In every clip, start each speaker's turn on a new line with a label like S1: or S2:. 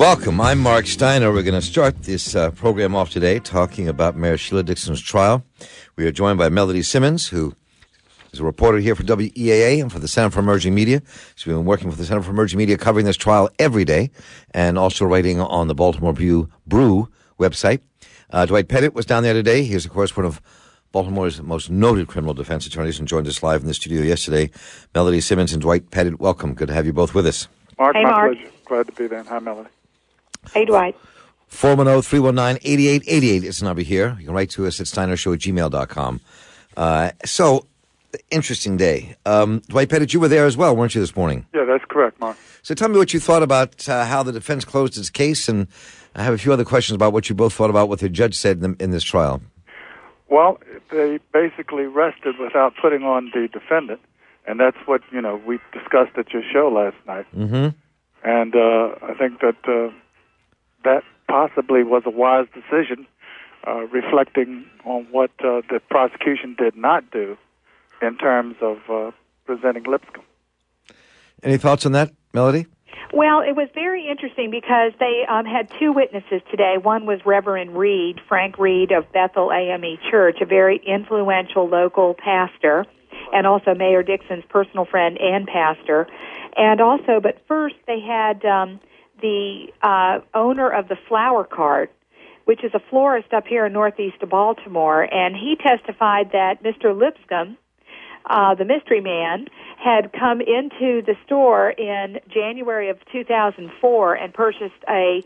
S1: Welcome. I'm Mark Steiner. We're going to start this program off today talking about Mayor Sheila Dixon's trial. We are joined by Melody Simmons, who is a reporter here for WEAA and for the Center for Emerging Media. She's been working for the Center for Emerging Media covering this trial every day and also writing on the Baltimore Brew website. Dwight Pettit was down there today. He's, of course, one of Baltimore's most noted criminal defense attorneys and joined us live in the studio yesterday. Melody Simmons and Dwight Pettit, welcome. Good to have you both with us.
S2: Mark,
S3: hey,
S2: my
S3: Mark.
S2: pleasure. Glad to be there. Hi, Melody.
S3: Hey, Dwight.
S1: 410-319-8888 is the number here. You can write to us at steinershow@gmail.com. So, interesting day. Dwight Pettit, you were there as well, weren't you, this morning?
S2: Yeah, that's correct, Mark.
S1: So tell me what you thought about how the defense closed its case, and I have a few other questions about what you both thought about what the judge said in this trial.
S2: Well, they basically rested without putting on the defendant, and that's what, we discussed at your show last night.
S1: Mm-hmm.
S2: And I think that that possibly was a wise decision, reflecting on what the prosecution did not do in terms of presenting Lipscomb.
S1: Any thoughts on that, Melody?
S3: Well, it was very interesting because they had two witnesses today. One was Reverend Reed, Frank Reed of Bethel AME Church, a very influential local pastor, and also Mayor Dixon's personal friend and pastor. And also, but first they had the owner of the Flower Cart, which is a florist up here in northeast of Baltimore, and he testified that Mr. Lipscomb, the mystery man, had come into the store in January of 2004 and purchased a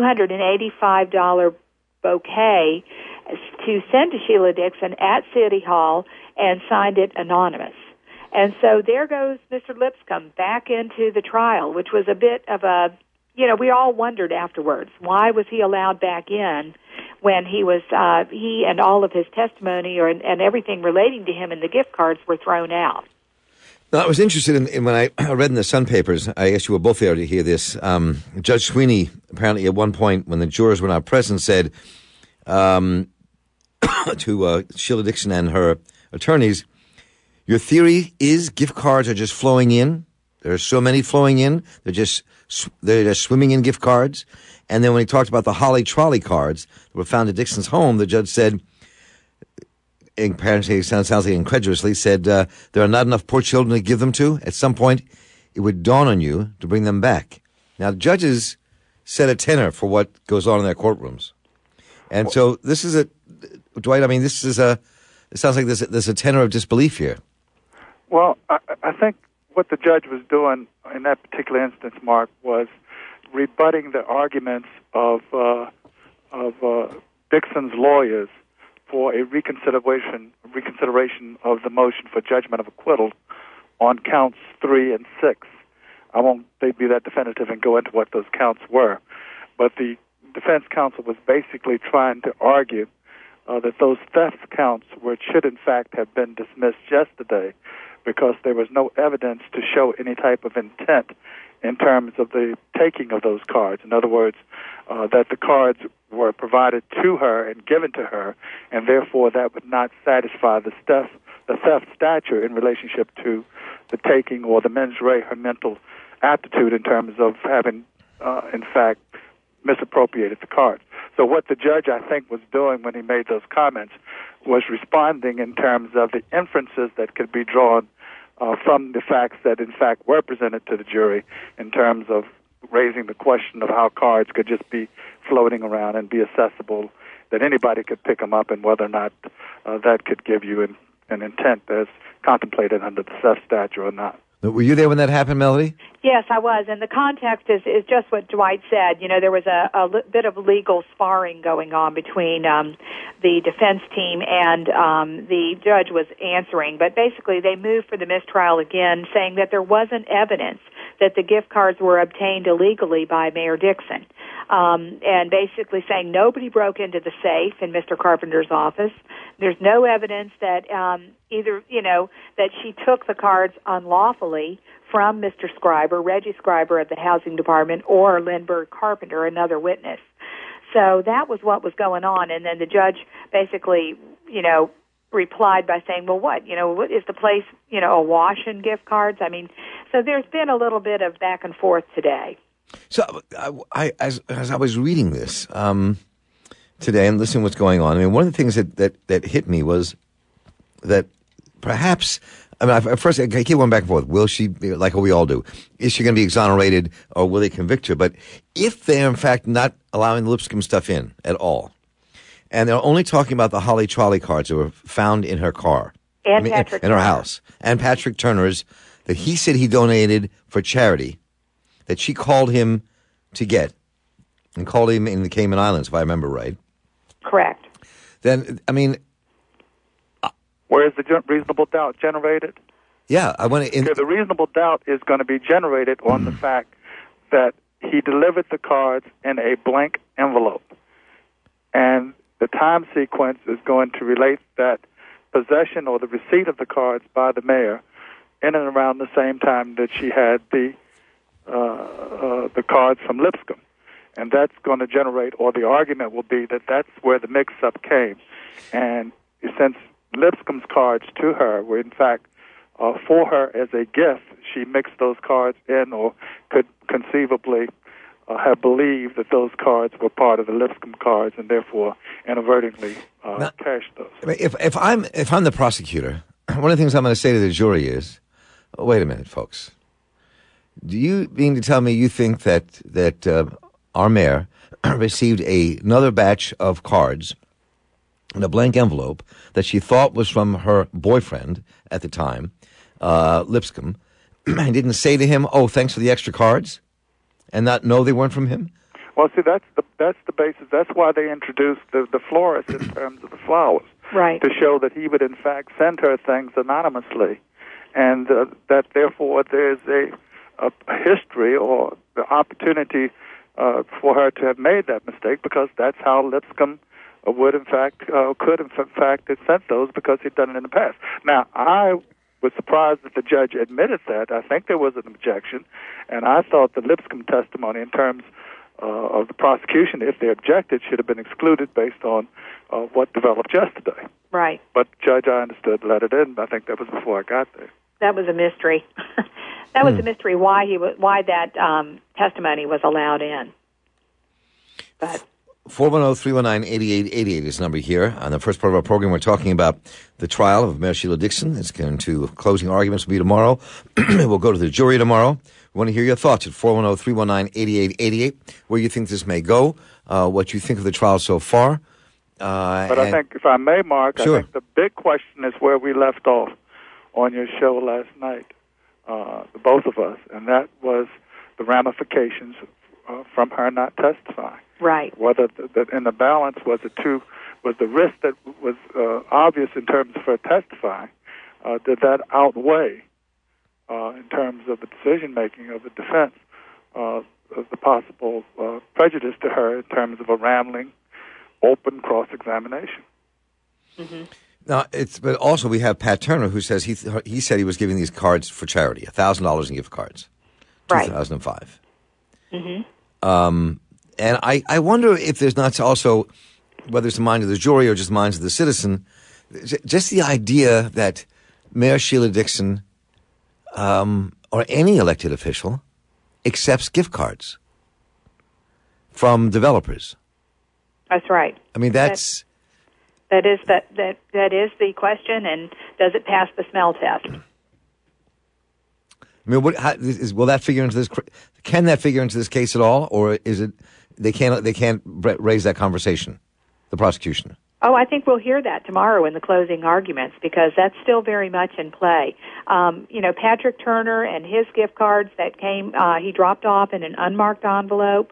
S3: $285 bouquet to send to Sheila Dixon at City Hall and signed it anonymous. And so there goes Mr. Lipscomb back into the trial, which was a bit of a, we all wondered afterwards, why was he allowed back in when he and all of his testimony and everything relating to him and the gift cards were thrown out?
S1: Now, I was interested in when I read in the Sun papers, I guess you were both there to hear this, Judge Sweeney apparently at one point when the jurors were not present said to Sheila Dixon and her attorneys, your theory is gift cards are just flowing in. There are so many flowing in. They're just swimming in gift cards. And then when he talked about the Holly Trolley cards that were found at Dixon's home, the judge said, apparently it sounds like incredulously, said there are not enough poor children to give them to. At some point, it would dawn on you to bring them back. Now, judges set a tenor for what goes on in their courtrooms. And so this is Dwight, I mean, it sounds like there's a tenor of disbelief here. Well,
S2: I think what the judge was doing in that particular instance, Mark, was rebutting the arguments of Dixon's lawyers for a reconsideration of the motion for judgment of acquittal on counts 3 and 6. I won't be that definitive and go into what those counts were, but the defense counsel was basically trying to argue that those theft counts should in fact have been dismissed yesterday because there was no evidence to show any type of intent in terms of the taking of those cards. In other words, that the cards were provided to her and given to her, and therefore that would not satisfy the theft statute in relationship to the taking or the mens rea, her mental aptitude in terms of having, in fact, misappropriated the cards. So what the judge, I think, was doing when he made those comments was responding in terms of the inferences that could be drawn from the facts that, in fact, were presented to the jury in terms of raising the question of how cards could just be floating around and be accessible, that anybody could pick them up, and whether or not that could give you an intent as contemplated under the theft statute or not.
S1: Were you there when that happened, Melody?
S3: Yes, I was, and the context is just what Dwight said. There was a bit of legal sparring going on between the defense team and the judge was answering, but basically they moved for the mistrial again, saying that there wasn't evidence that the gift cards were obtained illegally by Mayor Dixon, and basically saying nobody broke into the safe in Mr. Carpenter's office. There's no evidence that that she took the cards unlawfully from Mr. Scriber, Reggie Scriber of the Housing Department, or Lindbergh Carpenter, another witness. So that was what was going on, and then the judge basically, replied by saying, well, what is the place, awash in gift cards? I mean, so there's been a little bit of back and forth today.
S1: So as I was reading this today and listening to what's going on, I mean, one of the things that hit me was that perhaps, I mean, at first I keep going back and forth. Will she, like we all do, is she going to be exonerated or will they convict her? But if they're in fact not allowing the Lipscomb stuff in at all, and they're only talking about the Holly trolley cards that were found in her car,
S3: And
S1: in her house, and Patrick Turner's that he said he donated for charity, that she called him to get, and called him in the Cayman Islands, if I remember right.
S3: Correct.
S1: Then, I mean,
S2: Where is the reasonable doubt generated?
S1: yeah, I want to.
S2: The reasonable doubt is going to be generated on the fact that he delivered the cards in a blank envelope, and the time sequence is going to relate that possession or the receipt of the cards by the mayor in and around the same time that she had the cards from Lipscomb. And that's going to generate, or the argument will be that that's where the mix-up came. And since Lipscomb's cards to her were, in fact, for her as a gift, she mixed those cards in or could conceivably have believed that those cards were part of the Lipscomb cards and therefore inadvertently cashed those.
S1: If I'm the prosecutor, one of the things I'm going to say to the jury is, wait a minute, folks. Do you mean to tell me you think that our mayor received another batch of cards in a blank envelope that she thought was from her boyfriend at the time, Lipscomb, and didn't say to him, "Oh, thanks for the extra cards," and not know they weren't from him?
S2: Well, see, that's the basis. That's why they introduced the florist in terms of the flowers,
S3: Right.
S2: to show that he would in fact send her things anonymously, and that therefore there's a history or the opportunity for her to have made that mistake, because that's how Lipscomb would in fact could in fact have sent those, because he'd done it in the past. Now, I was surprised that the judge admitted that. I think there was an objection, and I thought the Lipscomb testimony in terms of the prosecution, if they objected, should have been excluded based on what developed yesterday.
S3: Right.
S2: But Judge, I understood, let it in. I think that was before I got there.
S3: That was a mystery. That was a mystery why that testimony was allowed in. But
S1: 410-319-8888 is the number here. On the first part of our program, we're talking about the trial of Mayor Sheila Dixon. It's going to closing arguments will be tomorrow. We'll go to the jury tomorrow. We want to hear your thoughts at 410-319-8888, where you think this may go, what you think of the trial so far.
S2: But I think, if I may, Mark,
S1: Sure.
S2: I think the big question is where we left off on your show last night, the both of us, and that was the ramifications from her not testifying.
S3: right.
S2: Whether in the balance was the risk that was obvious in terms of her testifying, did that outweigh in terms of the decision making of the defense of the possible prejudice to her in terms of a rambling, open cross-examination.
S3: Mm-hmm.
S1: Now, but also we have Pat Turner, who says he said he was giving these cards for charity, $1,000 in gift cards,
S3: Right.
S1: 2005.
S3: Mm-hmm.
S1: And I wonder if there's not also, whether it's the mind of the jury or just minds of the citizen, just the idea that Mayor Sheila Dixon or any elected official accepts gift cards from developers.
S3: That's right.
S1: I mean,
S3: That is the question, and does it pass the smell test?
S1: I mean, will that figure into this? Can that figure into this case at all, or is it they can't raise that conversation, the prosecution?
S3: Oh, I think we'll hear that tomorrow in the closing arguments, because that's still very much in play. Patrick Turner and his gift cards that came, he dropped off in an unmarked envelope.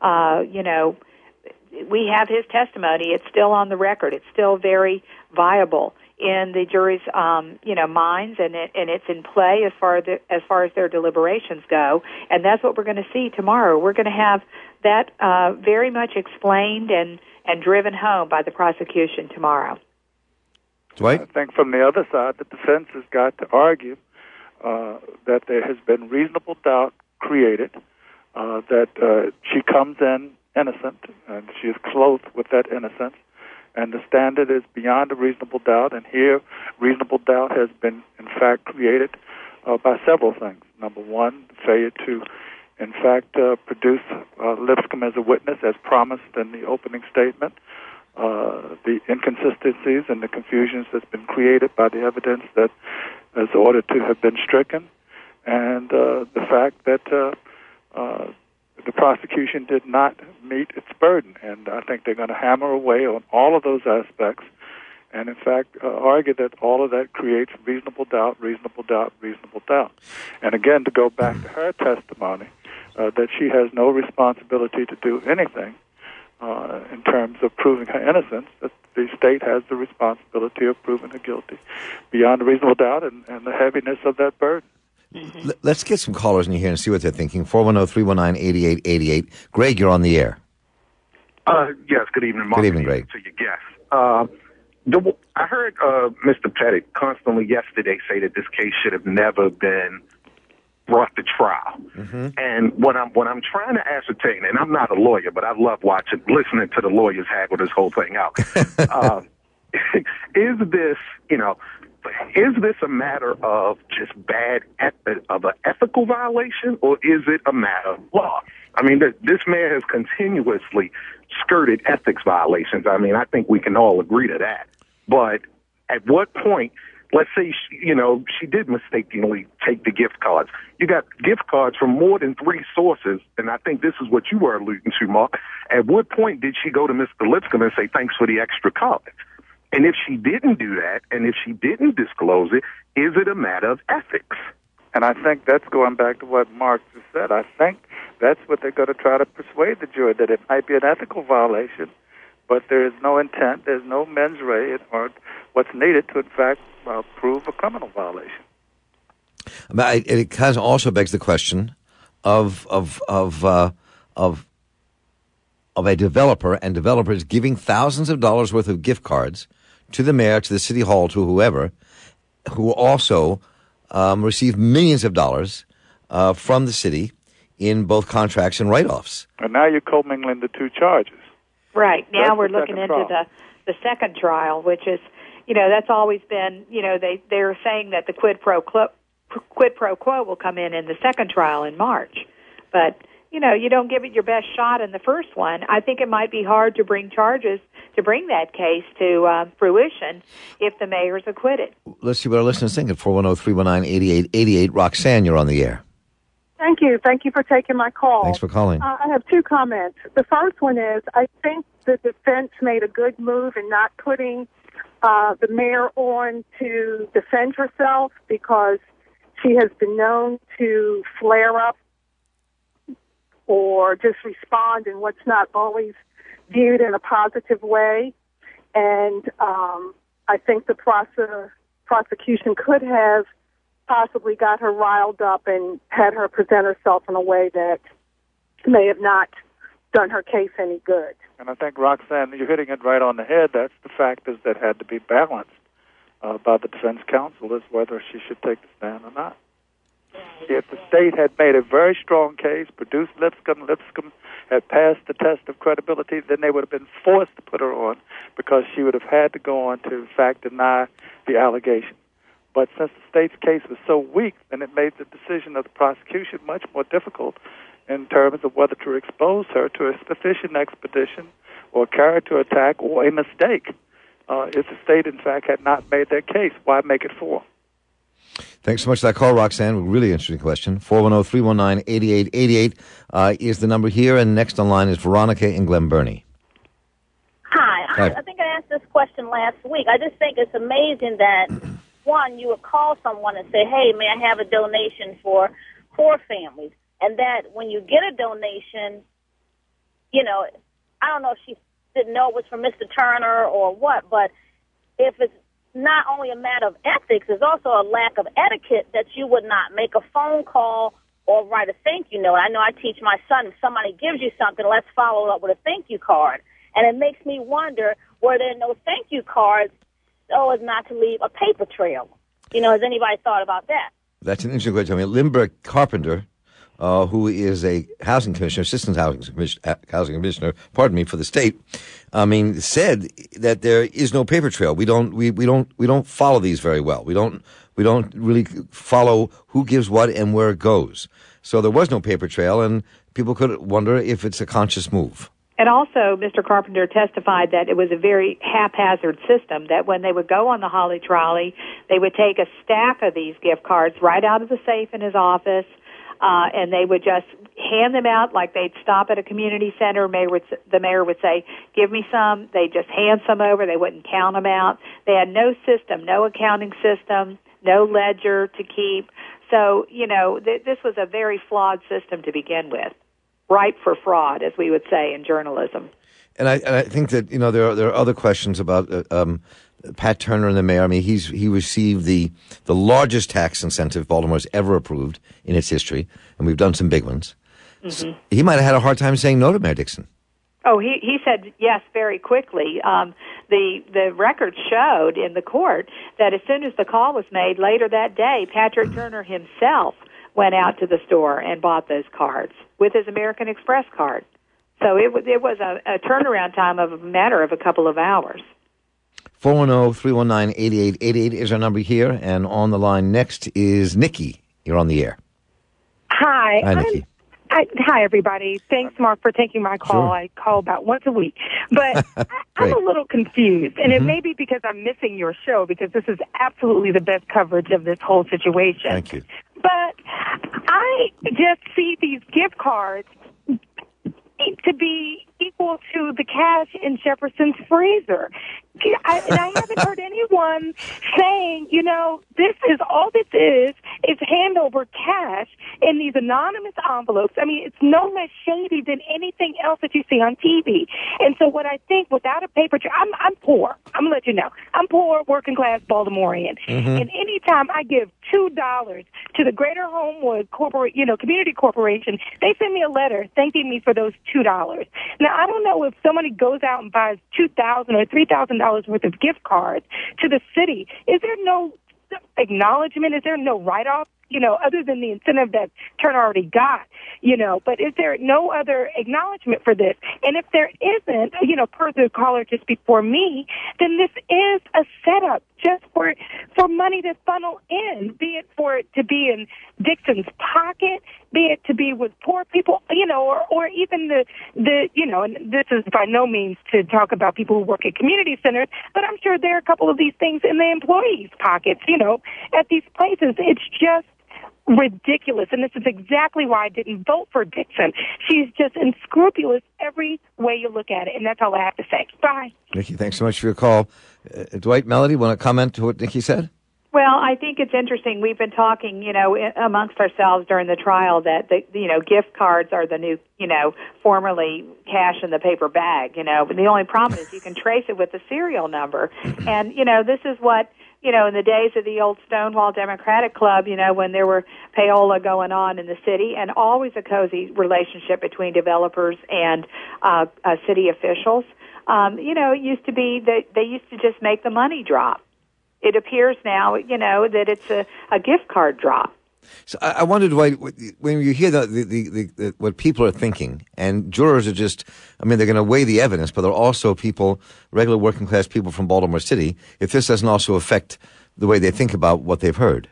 S3: We have his testimony. It's still on the record. It's still very viable in the jury's, minds, and it's in play as far as their deliberations go. And that's what we're going to see tomorrow. We're going to have that very much explained and driven home by the prosecution tomorrow.
S1: Dwight?
S2: I think from the other side, the defense has got to argue that there has been reasonable doubt created, that she comes in innocent, and she is clothed with that innocence, and the standard is beyond a reasonable doubt, and here reasonable doubt has been, in fact, created by several things. Number one, the failure to in fact, produce Lipscomb as a witness as promised in the opening statement. The inconsistencies and the confusions that's been created by the evidence that is ordered to have been stricken, and the fact that the prosecution did not meet its burden. And I think they're going to hammer away on all of those aspects and, in fact, argue that all of that creates reasonable doubt, reasonable doubt, reasonable doubt. And, again, to go back to her testimony, that she has no responsibility to do anything in terms of proving her innocence, that the state has the responsibility of proving her guilty beyond a reasonable doubt and the heaviness of that burden.
S1: Mm-hmm. Let's get some callers in here and see what they're thinking. 410-319-8888. Greg, you're on the air.
S4: Yes, good evening, Mark.
S1: Good evening, Greg.
S4: To your guest. I heard Mr. Pettit constantly yesterday say that this case should have never been brought to trial. Mm-hmm. And what I'm trying to ascertain, and I'm not a lawyer, but I love listening to the lawyers haggle this whole thing out. Is this a matter of just of an ethical violation, or is it a matter of law? I mean, this man has continuously skirted ethics violations. I mean, I think we can all agree to that. But at what point, let's say, she did mistakenly take the gift cards. You got gift cards from more than 3 sources, and I think this is what you were alluding to, Mark. At what point did she go to Mr. Lipscomb and say, thanks for the extra cards? And if she didn't do that, and if she didn't disclose it, is it a matter of ethics?
S2: And I think that's going back to what Mark just said. I think that's what they're going to try to persuade the jury, that it might be an ethical violation, but there is no intent, there's no mens rea, or what's needed to, in fact, prove a criminal violation.
S1: But it kind of also begs the question of a developer and developers giving thousands of dollars worth of gift cards to the mayor, to the city hall, to whoever, who also receive millions of dollars from the city in both contracts and write-offs.
S2: And now you're commingling the two charges.
S3: Right. Now we're looking into the second trial, which is, that's always been, they're saying that the quid pro quo will come in the second trial in March. But, you don't give it your best shot in the first one. I think it might be hard to bring that case to fruition if the mayor's acquitted.
S1: Let's see what our listeners think at 410-319-8888. Roxanne, you're on the air.
S5: Thank you. Thank you for taking my call.
S1: Thanks for calling.
S5: I have 2 comments. The first one is I think the defense made a good move in not putting the mayor on to defend herself, because she has been known to flare up or just respond in what's not always viewed in a positive way. And I think the prosecution could have possibly got her riled up and had her present herself in a way that may have not done her case any good.
S2: And I think, Roxanne, you're hitting it right on the head. That's the factors that had to be balanced by the defense counsel, is whether she should take the stand or not. If the state had made a very strong case, produced Lipscomb had passed the test of credibility, then they would have been forced to put her on, because she would have had to go on to, in fact, deny the allegation. But since the state's case was so weak, then it made the decision of the prosecution much more difficult in terms of whether to expose her to a sufficient expedition or character attack or a mistake. If the state, in fact, had not made their case, why make it for?
S1: Thanks so much for that call, Roxanne. Really interesting question. 410-319-8888 is the number here, and next on line is Veronica in Glen Burnie.
S6: Hi. I think I asked this question last week. I just think it's amazing that, one, you would call someone and say, hey, may I have a donation for poor families? And that when you get a donation, I don't know if she didn't know it was from Mr. Turner or what, but if it's not only a matter of ethics, it's also a lack of etiquette that you would not make a phone call or write a thank you note. I know I teach my son, if somebody gives you something, let's follow up with a thank you card. And it makes me wonder, were there no thank you cards so as not to leave a paper trail? Has anybody thought about that?
S1: That's an interesting question. I mean, Lindbergh Carpenter, who is a housing commissioner, assistant housing commissioner, for the state, said that there is no paper trail. We don't follow these very well. We don't really follow who gives what and where it goes. So there was no paper trail, and people could wonder if it's a conscious move.
S3: And also, Mr. Carpenter testified that it was a very haphazard system, that when they would go on the Holly trolley, they would take a stack of these gift cards right out of the safe in his office, and they would just hand them out like they'd stop at a community center. The mayor would say, give me some. They'd just hand some over. They wouldn't count them out. They had no system, no accounting system, no ledger to keep. So, this was a very flawed system to begin with, ripe for fraud, as we would say in journalism.
S1: And I think that, there are other questions about Pat Turner and the mayor. I mean, he received the largest tax incentive Baltimore's ever approved in its history, and we've done some big ones. Mm-hmm. So he might have had a hard time saying no to Mayor Dixon.
S3: Oh, he said yes very quickly. The record showed in the court that as soon as the call was made later that day, Patrick Turner himself went out to the store and bought those cards with his American Express card. So it was a turnaround time of a matter of a couple of hours.
S1: 410-319-8888 is our number here, and on the line next is Nikki. You're on the air.
S7: Hi.
S1: Hi, Nikki.
S7: Hi, everybody. Thanks, Mark, for taking my call.
S1: Sure.
S7: I call about once a week. But I'm a little confused, and it may be because I'm missing your show, because this is absolutely the best coverage of this whole situation.
S1: Thank you.
S7: But I just see these gift cards to be equal to the cash in Jefferson's freezer. I haven't heard anyone saying, this is all this is hand over cash in these anonymous envelopes. I mean, it's no less shady than anything else that you see on TV. And so what I think, without a paper trail, I'm poor. I'm going to let you know. I'm poor, working class Baltimorean. Mm-hmm. And anytime I give $2 to the Greater Homewood Community Corporation, they send me a letter thanking me for those $2. Now, I don't know if somebody goes out and buys $2,000 or $3,000 worth of gift cards to the city. Is there no acknowledgement? Is there no write-off, other than the incentive that Turner already got, but is there no other acknowledgement for this? And if there isn't, per the caller just before me, then this is a setup just for money to funnel in, be it for it to be in Dixon's pocket, be it to be with poor people, or even and this is by no means to talk about people who work at community centers, but I'm sure there are a couple of these things in the employees' pockets, at these places. It's just ridiculous, and this is exactly why I didn't vote for Dixon. She's just unscrupulous every way you look at it, and that's all I have to say. Bye.
S1: Nikki, thanks so much for your call. Dwight, Melody, want to comment to what Nikki said?
S3: Well, I think it's interesting. We've been talking, amongst ourselves during the trial that gift cards are the new, formerly cash in the paper bag, but the only problem is you can trace it with the serial number. And, this is what, in the days of the old Stonewall Democratic Club, when there were payola going on in the city, and always a cozy relationship between developers and city officials, it used to be that they used to just make the money drop. It appears now, that it's a gift card drop.
S1: So I wondered, Dwight, when you hear the what people are thinking, and jurors are just, they're going to weigh the evidence, but they're also people, regular working class people from Baltimore City, if this doesn't also affect the way they think about what they've heard.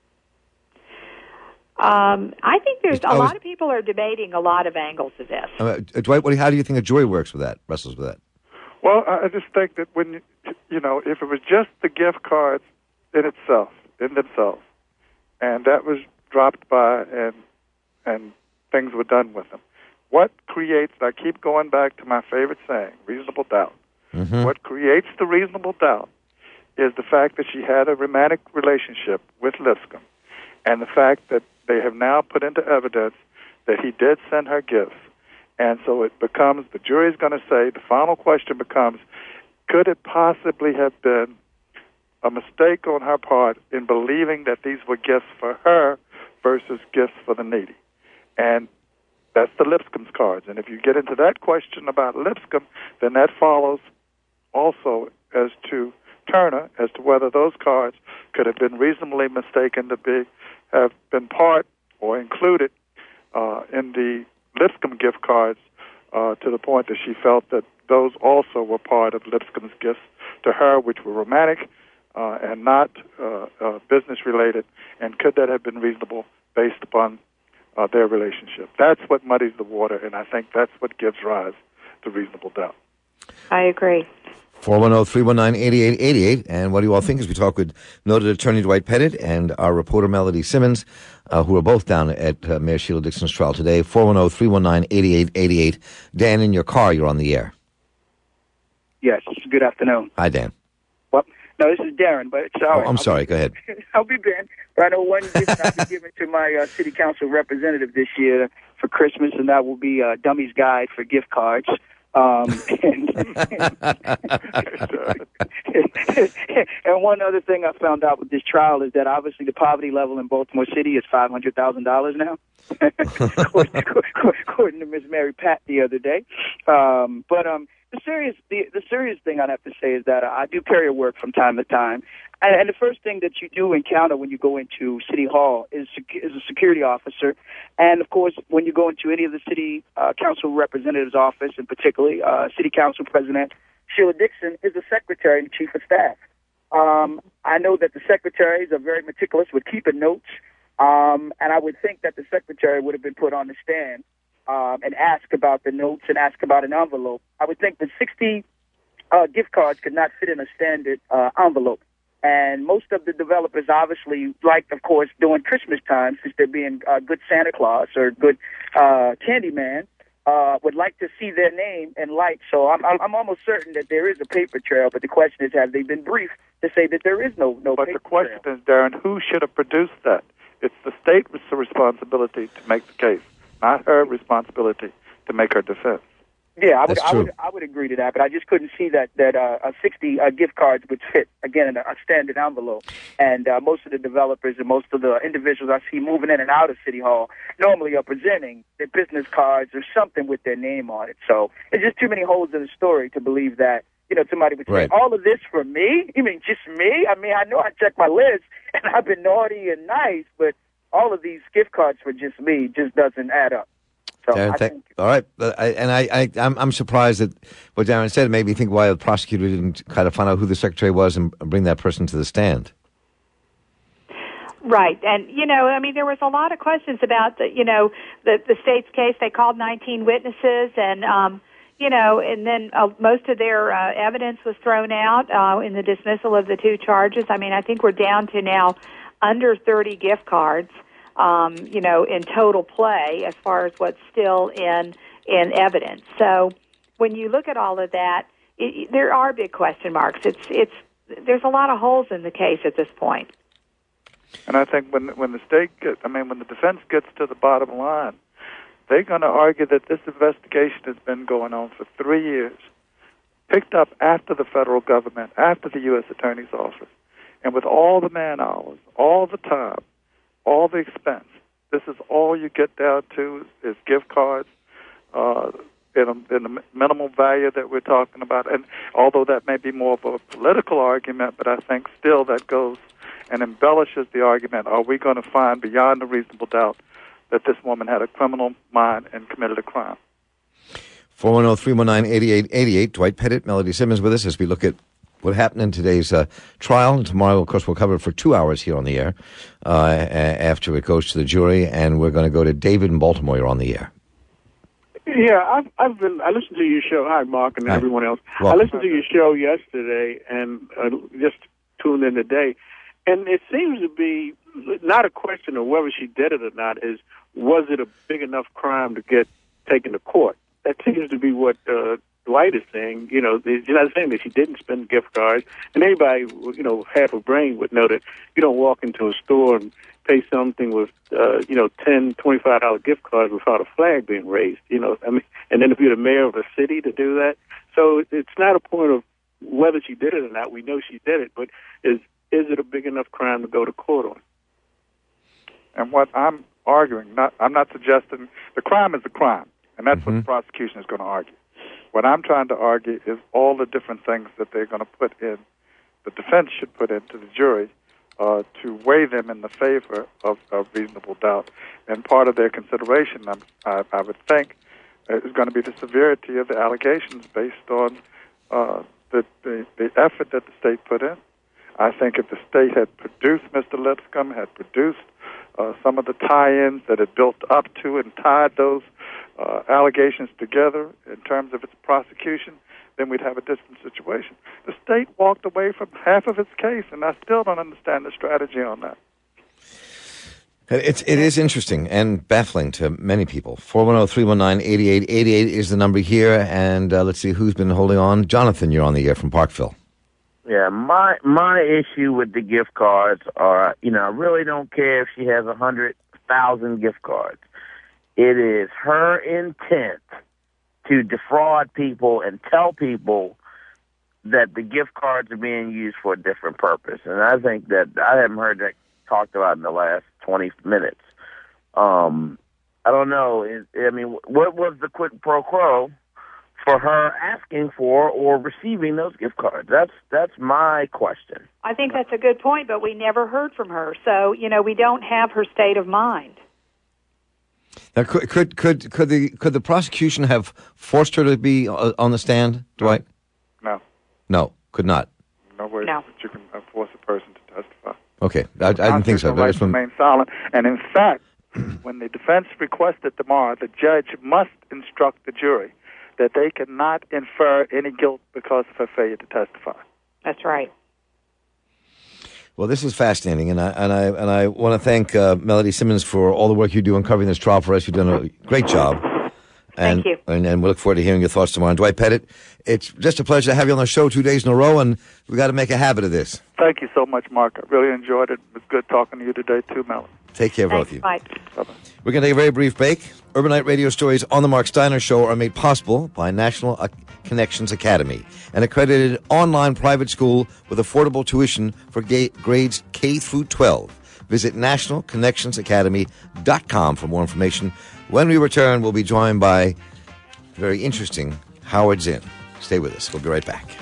S3: I think there's a lot of people are debating a lot of angles of this.
S1: Dwight, how do you think a jury works with that, wrestles with that?
S2: Well, I just think that when, if it was just the gift cards in themselves, and that was dropped by and things were done with them, what creates, I keep going back to my favorite saying, reasonable doubt. Mm-hmm. What creates the reasonable doubt is the fact that she had a romantic relationship with Lipscomb, and the fact that they have now put into evidence that he did send her gifts. And so it becomes, the jury's going to say, the final question becomes, could it possibly have been a mistake on her part in believing that these were gifts for her versus gifts for the needy? And that's the Lipscomb's cards. And if you get into that question about Lipscomb, then that follows also as to Turner, as to whether those cards could have been reasonably mistaken to have been part or included in the Lipscomb gift cards to the point that she felt that those also were part of Lipscomb's gifts to her, which were romantic and not business-related, and could that have been reasonable based upon their relationship. That's what muddies the water, and I think that's what gives rise to reasonable doubt.
S3: I agree.
S1: 410-319-8888. And what do you all think as we talk with noted attorney Dwight Pettit and our reporter Melody Simmons, who are both down at Mayor Sheila Dixon's trial today? 410-319-8888. Dan, in your car, you're on the air.
S8: Yes, good afternoon.
S1: Hi, Dan.
S8: Well, no, this is Darren, but it's all right.
S1: I'm sorry, go ahead.
S8: I'll be Ben. But I know one gift I'll be giving to my city council representative this year for Christmas, and that will be a Dummy's Guide for gift cards. And one other thing I found out with this trial is that obviously the poverty level in Baltimore City is $500,000 now, according to Miss Mary Pat the other day. The serious thing I'd have to say is that I do courier work from time to time, and the first thing that you do encounter when you go into City Hall is a security officer, and of course when you go into any of the city council representative's office, and particularly City Council President Sheila Dixon is the secretary and chief of staff. I know that the secretaries are very meticulous with keeping notes, and I would think that the secretary would have been put on the stand and ask about the notes and ask about an envelope. I would think that 60 gift cards could not fit in a standard envelope. And most of the developers obviously like, of course, during Christmas time, since they're being good Santa Claus or good Candyman, would like to see their name in light. So I'm almost certain that there is a paper trail, but the question is, have they been briefed to say that there is no
S2: But
S8: paper
S2: the question
S8: trail?
S2: is, Darren, who should have produced that? It's the state's responsibility to make the case, not her responsibility to make her defense.
S8: Yeah, I would agree to that, but I just couldn't see that 60 gift cards would fit, again, in a standard envelope. And most of the developers and most of the individuals I see moving in and out of City Hall normally are presenting their business cards or something with their name on it. So there's just too many holes in the story to believe that, somebody would say, all of this for me? You mean just me? I mean, I know I checked my list, and I've been naughty and nice, but all of these gift cards for just me just doesn't add up. So
S1: Darren, all right, I'm surprised that what Darren said made me think why the prosecutor didn't kind of find out who the secretary was and bring that person to the stand.
S3: Right, and there was a lot of questions about the state's case. They called 19 witnesses, and and then most of their evidence was thrown out in the dismissal of the two charges. I mean, I think we're down to now under 30 gift cards. In total play as far as what's still in evidence. So when you look at all of that, there are big question marks. There's a lot of holes in the case at this point.
S2: And I think when the defense gets to the bottom line, they're going to argue that this investigation has been going on for 3 years, picked up after the federal government, after the U.S. Attorney's Office, and with all the man hours, all the time, all the expense. This is all you get down to is gift cards in the minimal value that we're talking about. And although that may be more of a political argument, but I think still that goes and embellishes the argument. Are we going to find beyond a reasonable doubt that this woman had a criminal mind and committed a crime?
S1: 410-319-8888. Dwight Pettit, Melody Simmons with us as we look at what happened in today's trial. And tomorrow, of course, we'll cover it for 2 hours here on the air after it goes to the jury. And we're going to go to David in Baltimore. You're on the air.
S9: Yeah, I listened to your show. Hi, Mark, and everyone else.
S1: Welcome.
S9: I listened to your show yesterday and just tuned in today. And it seems to be not a question of whether she did it or not, was it a big enough crime to get taken to court? That seems to be what Dwight is saying. You're not saying that she didn't spend gift cards. And anybody, half a brain would know that you don't walk into a store and pay something with, $10, $25 gift cards without a flag being raised. And then if you're the mayor of a city to do that. So it's not a point of whether she did it or not. We know she did it, but is it a big enough crime to go to court on?
S2: And what I'm arguing, I'm not suggesting the crime is a crime, and that's what the prosecution is going to argue. What I'm trying to argue is all the different things that they're going to put in, the defense should put into the jury to weigh them in the favor of reasonable doubt. And part of their consideration, I would think, is going to be the severity of the allegations based on the effort that the state put in. I think if the state had produced Mr. Lipscomb, had produced some of the tie-ins that it built up to and tied those allegations together in terms of its prosecution, then we'd have a different situation. The state walked away from half of its case, and I still don't understand the strategy on that.
S1: It is interesting and baffling to many people. 410-319-8888 is the number here, and let's see who's been holding on. Jonathan, you're on the air from Parkville.
S10: Yeah, my issue with the gift cards are, I really don't care if she has 100,000 gift cards. It is her intent to defraud people and tell people that the gift cards are being used for a different purpose. And I think that I haven't heard that talked about in the last 20 minutes. I don't know. What was the quid pro quo for her asking for or receiving those gift cards? That's my question.
S3: I think that's a good point, but we never heard from her. So, we don't have her state of mind.
S1: Now, could the prosecution have forced her to be on the stand, Dwight? No, could not.
S2: No way that you can force a person to testify.
S1: Okay, I didn't think so.
S2: Right to remain silent. And in fact, when the defense requested tomorrow, the judge must instruct the jury that they cannot infer any guilt because of her failure to testify.
S3: That's right.
S1: Well, this is fascinating, and I want to thank Melody Simmons for all the work you do in covering this trial for us. You've done a great job.
S3: Thank you.
S1: And we look forward to hearing your thoughts tomorrow. And Dwight Pettit, it's just a pleasure to have you on the show 2 days in a row, and we've got to make a habit of this.
S2: Thank you so much, Mark. I really enjoyed it. It was good talking to you today, too, Melody.
S1: Take care, both of you.
S3: Bye.
S2: Bye-bye.
S1: We're going to take a very brief break. Urbanite Radio Stories on the Mark Steiner Show are made possible by National Connections Academy, an accredited online private school with affordable tuition for grades K through 12. Visit nationalconnectionsacademy.com for more information. When we return, we'll be joined by very interesting Howard Zinn. Stay with us. We'll be right back.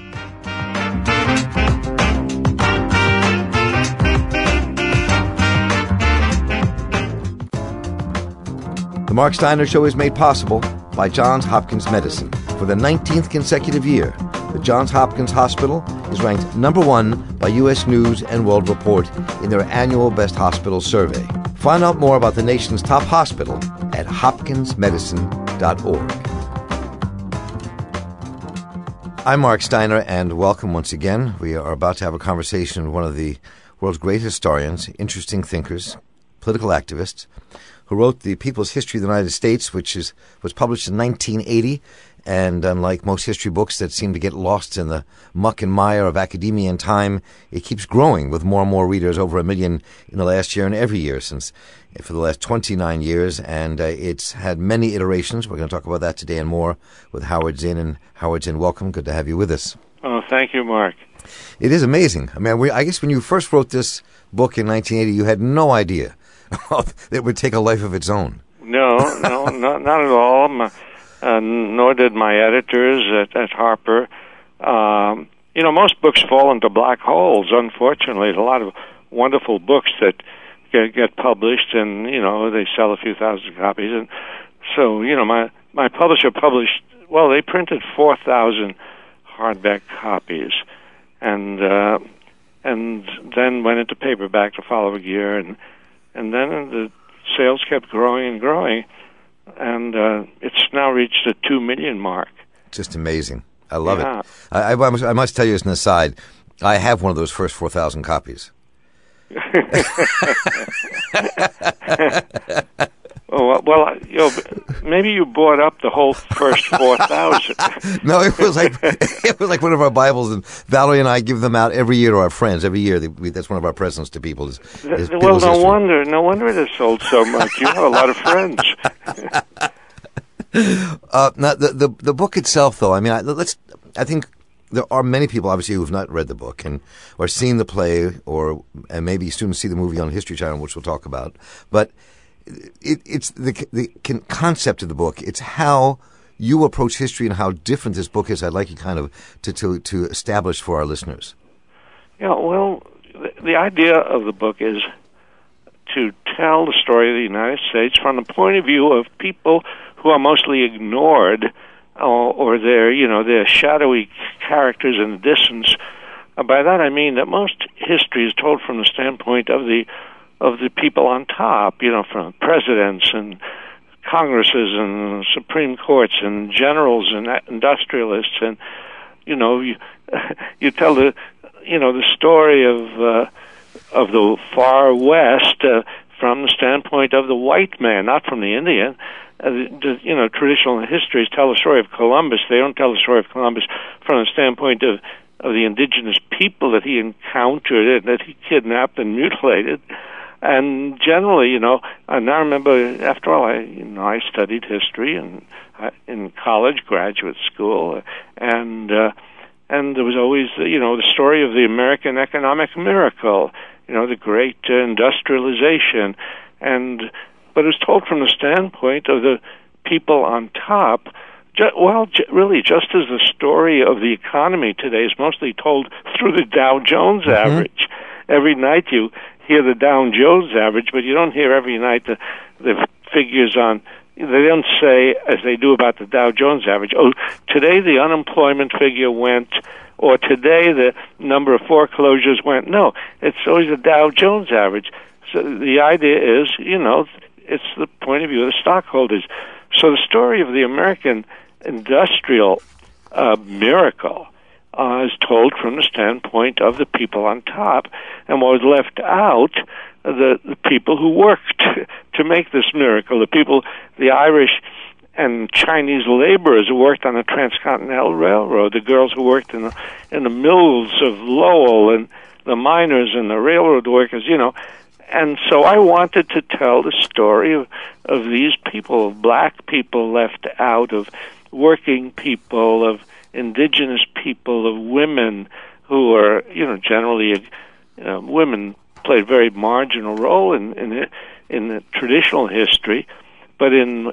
S1: The Mark Steiner Show is made possible by Johns Hopkins Medicine. For the 19th consecutive year, the Johns Hopkins Hospital is ranked #1 by U.S. News & World Report in their annual Best Hospital Survey. Find out more about the nation's top hospital at hopkinsmedicine.org. I'm Mark Steiner, and welcome once again. We are about to have a conversation with one of the world's great historians, interesting thinkers, political activists, who wrote The People's History of the United States, which was published in 1980. And unlike most history books that seem to get lost in the muck and mire of academia and time, it keeps growing with more and more readers, over 1 million in the last year and every year for the last 29 years. And it's had many iterations. We're going to talk about that today and more with Howard Zinn. And Howard Zinn, welcome. Good to have you with us.
S11: Oh, thank you, Mark.
S1: It is amazing. I mean, I guess when you first wrote this book in 1980, you had no idea that it would take a life of its own.
S11: No, not at all. Nor did my editors at Harper. Most books fall into black holes, unfortunately. There's a lot of wonderful books that get published, and, they sell a few thousand copies. And so, my publisher they printed 4,000 hardback copies, and then went into paperback the following year, and then the sales kept growing and growing. And it's now reached the 2 million mark.
S1: Just amazing. I love it. I must tell you as an aside, I have one of those first 4,000 copies.
S11: Maybe you bought up the whole first 4,000.
S1: No, it was like one of our Bibles, and Valerie and I give them out every year to our friends. Every year, that's one of our presents to people.
S11: No wonder they're sold so much. You have a lot of friends.
S1: Now, the book itself, though, I mean, I think there are many people, obviously, who have not read the book or seen the play, and maybe soon see the movie on History Channel, which we'll talk about. But it's the concept of the book. It's how you approach history and how different this book is. I'd like you kind of to establish for our listeners.
S11: Yeah, well, the idea of the book is to tell the story of the United States from the point of view of people who are mostly ignored, or they're shadowy characters in the distance. By that I mean that most history is told from the standpoint of the the people on top, from presidents and Congresses and Supreme Courts and generals and industrialists, and you tell the story of the far West from the standpoint of the white man, not from the Indian. Traditional histories tell the story of Columbus. They don't tell the story of Columbus from the standpoint of the indigenous people that he encountered and that he kidnapped and mutilated. And generally, and I remember, after all, I studied history in college, graduate school, and there was always, the story of the American economic miracle, the great industrialization, but it was told from the standpoint of the people on top. Really, just as the story of the economy today is mostly told through the Dow Jones average. Every night you hear the Dow Jones average, but you don't hear every night the figures on. They don't say, as they do about the Dow Jones average, today the unemployment figure went, or today the number of foreclosures went. No, it's always the Dow Jones average. So the idea is, it's the point of view of the stockholders. So the story of the American industrial miracle is told from the standpoint of the people on top, and what was left out, the people who worked to make this miracle, the Irish and Chinese laborers who worked on the Transcontinental Railroad, the girls who worked in the mills of Lowell, and the miners and the railroad workers, And so I wanted to tell the story of these people, of black people left out, of working people, of indigenous people, of women who are, generally women played a very marginal role in the traditional history, but in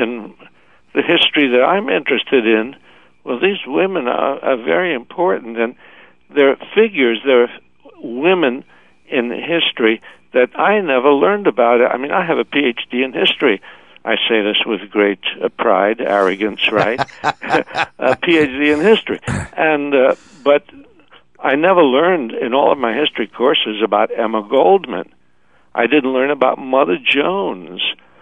S11: the history that I'm interested in, well, these women are very important, and they're figures, they're women in history that I never learned about. I mean, I have a PhD in history. I say this with great pride, arrogance, right? A PhD in history. And but I never learned in all of my history courses about Emma Goldman. I didn't learn about Mother Jones.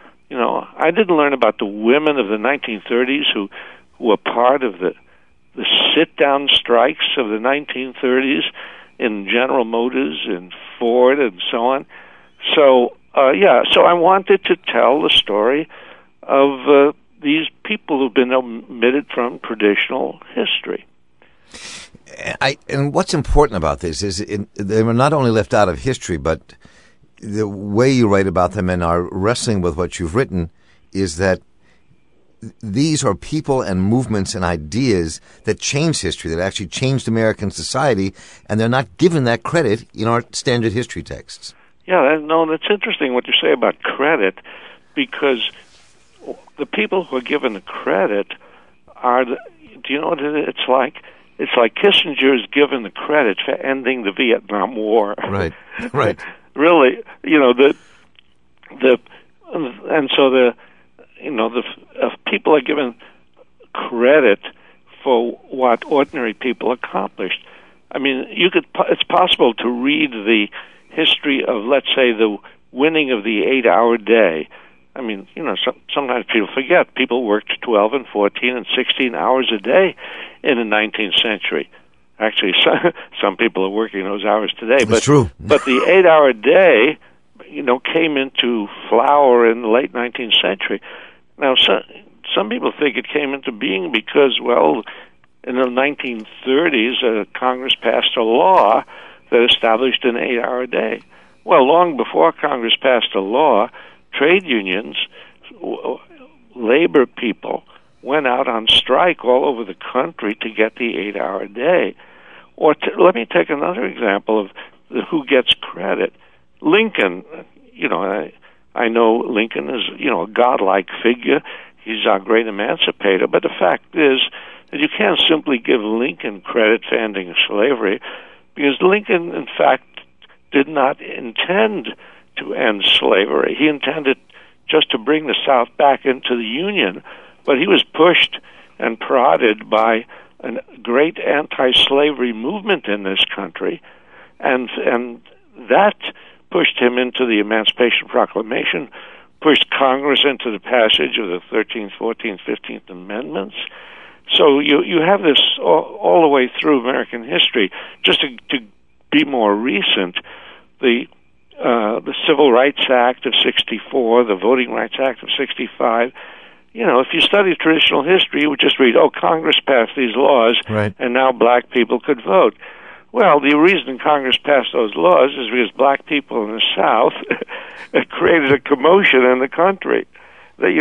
S11: I didn't learn about the women of the 1930s who were part of the sit-down strikes of the 1930s in General Motors and Ford and so on. So, so I wanted to tell the story of these people who've been omitted from traditional history.
S1: And what's important about this is they were not only left out of history, but the way you write about them and are wrestling with what you've written is that these are people and movements and ideas that changed history, that actually changed American society, and they're not given that credit in our standard history texts.
S11: Yeah, that's interesting what you say about credit, because the people who are given the credit are do you know what it's like? It's like Kissinger is given the credit for ending the Vietnam War.
S1: Right.
S11: Really, people are given credit for what ordinary people accomplished. I mean, it's possible to read the history of, let's say, the winning of the 8-hour day. I mean, sometimes people forget. People worked 12 and 14 and 16 hours a day in the 19th century. Actually, some people are working those hours today.
S1: That's true.
S11: But the 8-hour day, came into flower in the late 19th century. Now, some people think it came into being because, in the 1930s, Congress passed a law that established an 8-hour day. Well, long before Congress passed a law, trade unions, labor people, went out on strike all over the country to get the 8-hour day. Or let me take another example of who gets credit. Lincoln, I know Lincoln is, a godlike figure. He's our great emancipator. But the fact is that you can't simply give Lincoln credit for ending slavery, because Lincoln, in fact, did not intend to end slavery. He intended just to bring the South back into the Union, but he was pushed and prodded by a great anti-slavery movement in this country, and that pushed him into the Emancipation Proclamation, pushed Congress into the passage of the 13th, 14th, 15th Amendments. So you have this all the way through American history. Just to be more recent, the Civil Rights Act of 64, the Voting Rights Act of 65. If you study traditional history, you would just read, Congress passed these laws,
S1: right,
S11: and now black people could vote. Well, the reason Congress passed those laws is because black people in the South created a commotion in the country. They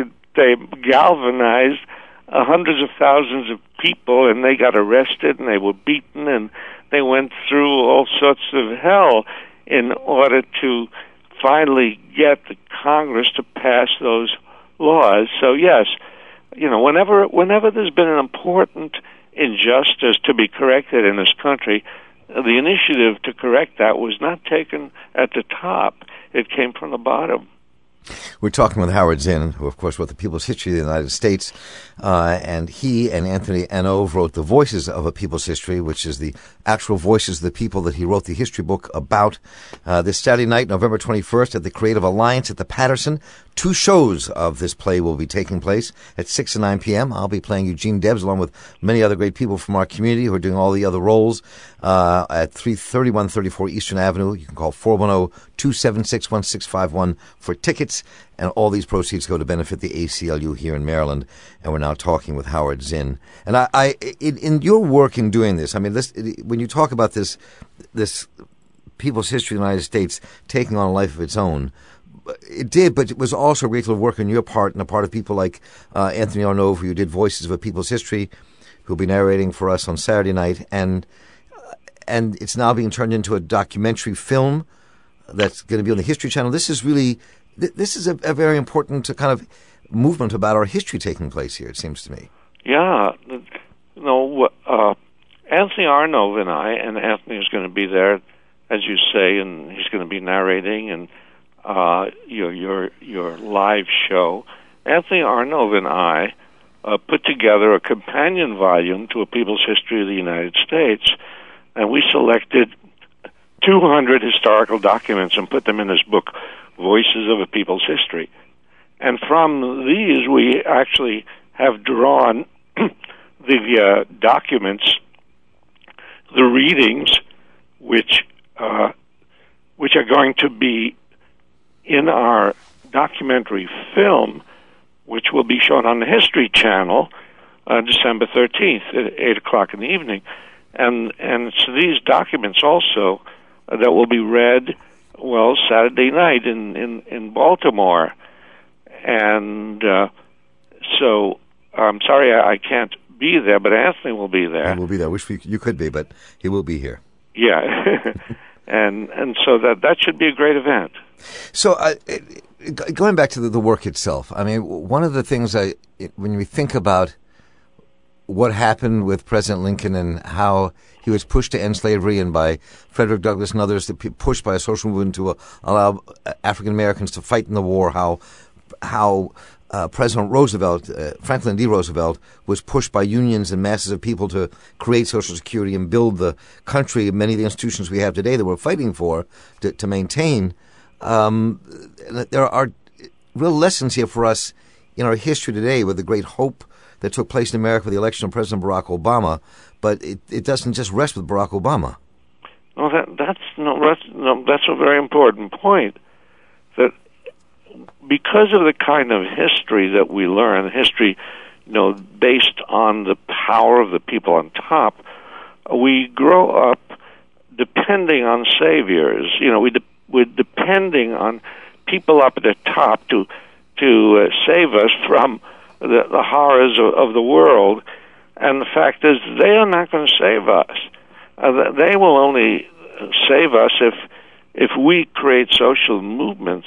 S11: galvanized hundreds of thousands of people, and they got arrested, and they were beaten, and they went through all sorts of hell in order to finally get the Congress to pass those laws. So yes, whenever there's been an important injustice to be corrected in this country, the initiative to correct that was not taken at the top. It came from the bottom.
S1: We're talking with Howard Zinn, who, of course, wrote The People's History of the United States, and he and Anthony Anove wrote The Voices of a People's History, which is the actual voices of the people that he wrote the history book about. This Saturday night, November 21st, at the Creative Alliance at the Patterson, 2 shows of this play will be taking place at 6 and 9 p.m. I'll be playing Eugene Debs, along with many other great people from our community who are doing all the other roles at 3134 Eastern Avenue. You can call 410-276-1651 for tickets, and all these proceeds go to benefit the ACLU here in Maryland. And we're now talking with Howard Zinn. And I in your work in doing this, I mean, when you talk about this People's History of the United States taking on a life of its own, it did, but it was also a great deal of work on your part and the part of people like Anthony Arnove, who did Voices of a People's History, who'll be narrating for us on Saturday night. And it's now being turned into a documentary film that's going to be on the History Channel. This is really, this is a very important kind of movement about our history taking place here, it seems to me. Yeah.
S11: Anthony Arnove and Anthony is going to be there, as you say, and he's going to be narrating, and your live show. Anthony Arnove and I put together a companion volume to A People's History of the United States, and we selected 200 historical documents and put them in this book, Voices of a People's History. And from these, we actually have drawn the documents, the readings, which are going to be in our documentary film, which will be shown on the History Channel December 13th at 8 o'clock in the evening. And it's these documents also that will be read, Saturday night in Baltimore. And so I'm sorry I can't be there, but Anthony will be there.
S1: He will be there. I wish you could be, but he will be here.
S11: Yeah. and so that should be a great event.
S1: So going back to the work itself, I mean, one of the things when we think about what happened with President Lincoln and how he was pushed to end slavery, and by Frederick Douglass and others, pushed by a social movement to allow African Americans to fight in the war, how President Roosevelt, Franklin D. Roosevelt, was pushed by unions and masses of people to create Social Security and build the country, many of the institutions we have today that we're fighting for to maintain. There are real lessons here for us in our history today with the great hope that took place in America with the election of President Barack Obama, but it doesn't just rest with Barack Obama.
S11: Well, that's a very important point. That because of the kind of history that we learn, history, based on the power of the people on top, we grow up depending on saviors. We're depending on people up at the top to save us from the horrors of the world. And the fact is, they are not going to save us. They will only save us if we create social movements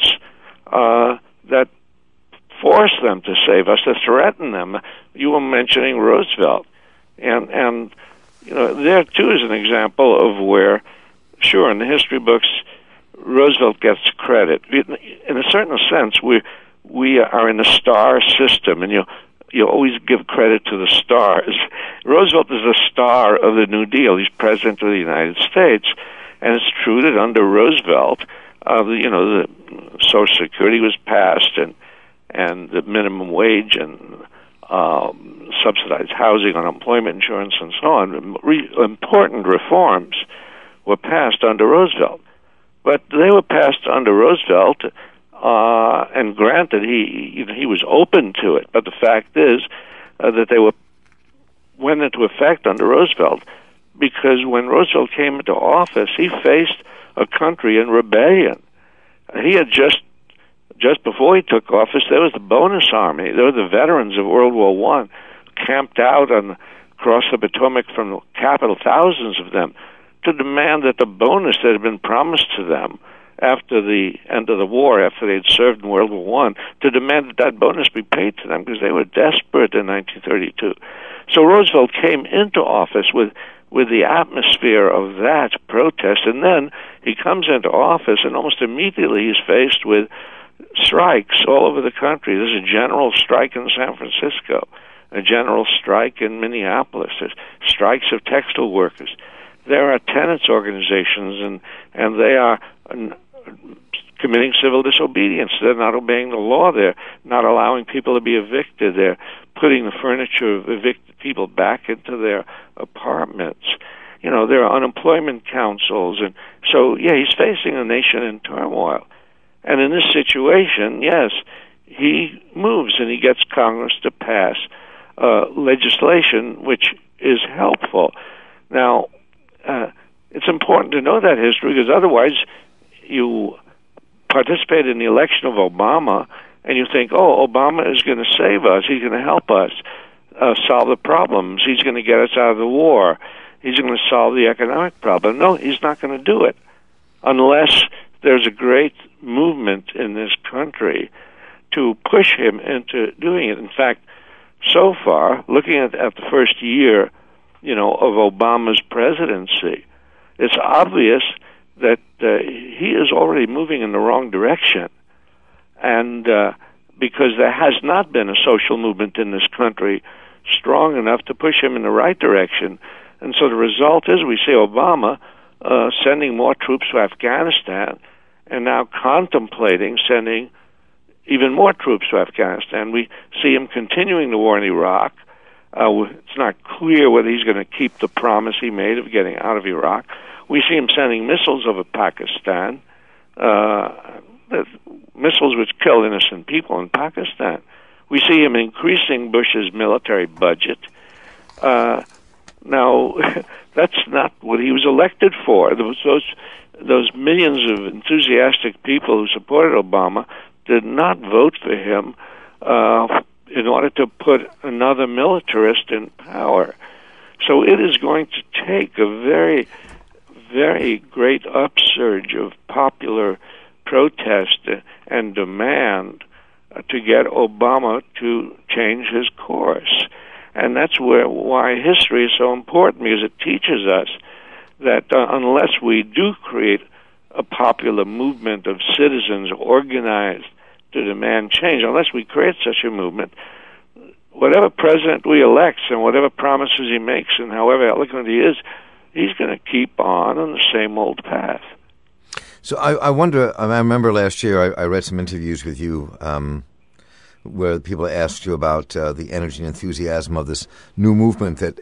S11: that force them to save us, that threaten them. You were mentioning Roosevelt, and there too is an example of where, sure, in the history books, Roosevelt gets credit. In a certain sense, we are in the star system, and you always give credit to the stars. Roosevelt is the star of the New Deal. He's president of the United States, and it's true that under Roosevelt, the Social Security was passed, and the minimum wage and subsidized housing, unemployment insurance, and so on. Important reforms were passed under Roosevelt. But they were passed under Roosevelt, and granted, he was open to it. But the fact is that they went into effect under Roosevelt because when Roosevelt came into office, he faced a country in rebellion. He had just before he took office, there was the bonus army. There were the veterans of World War I camped out across the Potomac from the capital, thousands of them, to demand that the bonus that had been promised to them after the end of the war, after they had served in World War I, to demand that bonus be paid to them because they were desperate in 1932. So Roosevelt came into office with the atmosphere of that protest, and then he comes into office, and almost immediately he's faced with strikes all over the country. There's a general strike in San Francisco, a general strike in Minneapolis, there's strikes of textile workers. There are tenants organizations, and they are committing civil disobedience. They're not obeying the law. They're not allowing people to be evicted. They're putting the furniture of evicted people back into their apartments. There are unemployment councils. And so, he's facing a nation in turmoil. And in this situation, yes, he moves and he gets Congress to pass legislation which is helpful. Now, it's important to know that history because otherwise you participate in the election of Obama and you think, Obama is going to save us. He's going to help us solve the problems. He's going to get us out of the war. He's going to solve the economic problem. No, he's not going to do it unless there's a great movement in this country to push him into doing it. In fact, so far, looking at the first year, of Obama's presidency, it's obvious that he is already moving in the wrong direction. And because there has not been a social movement in this country strong enough to push him in the right direction. And so the result is we see Obama sending more troops to Afghanistan and now contemplating sending even more troops to Afghanistan. We see him continuing the war in Iraq. It's not clear whether he's going to keep the promise he made of getting out of Iraq. We see him sending missiles over Pakistan, missiles which kill innocent people in Pakistan. We see him increasing Bush's military budget. Now, that's not what he was elected for. Those millions of enthusiastic people who supported Obama did not vote for him in order to put another militarist in power. So it is going to take a very, very great upsurge of popular protest and demand to get Obama to change his course. And that's why history is so important, because it teaches us that unless we do create a popular movement of citizens organized to demand change, unless we create such a movement, whatever president we elect and whatever promises he makes and however eloquent he is, he's going to keep on the same old path.
S1: So I wonder, I remember last year I read some interviews with you where people asked you about the energy and enthusiasm of this new movement that